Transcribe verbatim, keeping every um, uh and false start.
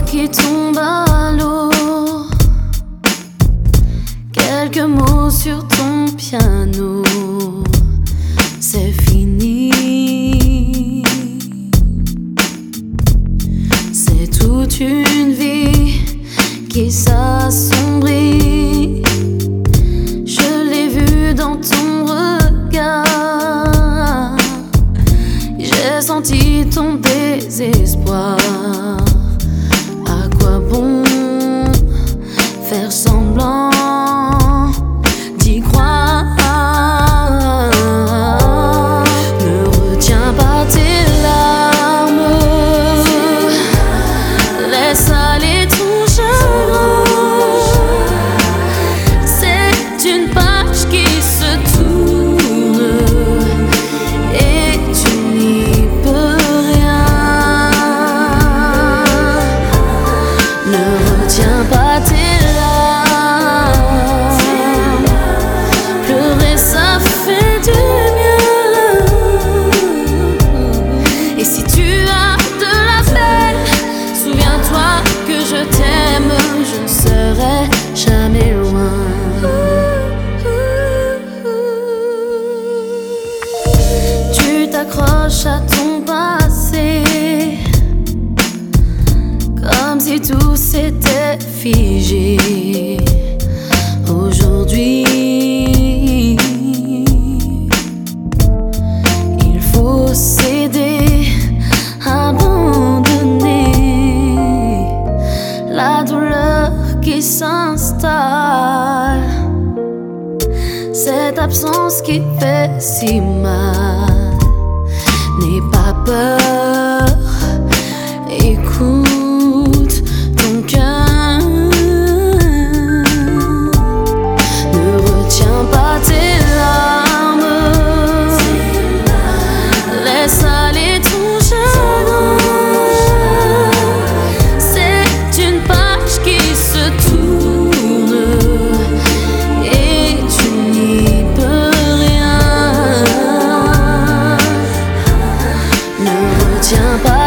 qui tombe à l'eau, quelques mots sur ton piano, c'est fini. C'est toute une vie qui s'assombrit. Je l'ai vu dans ton regard, j'ai senti ton désespoir. À quoi bon faire semblant d'y croire? Ne retiens pas tes larmes, laisse aller ton chagrin. C'est une page qui se tourne et tu n'y peux rien. Ne retiens pas tes larmes, pleurer ça fait du bien. Et si tu as de la peine, souviens-toi que je t'aime, je ne serai jamais loin. Tu t'accroches à ton passé comme si tout s'était figé. Aujourd'hui, il faut céder, abandonner la douleur qui s'installe, cette absence qui fait si mal. N'aie pas peur, écoute ton cœur. Ne retiens pas tes larmes, laisse aller ton chagrin. C'est une page qui se tourne et tu n'y peux rien. Ne retiens pas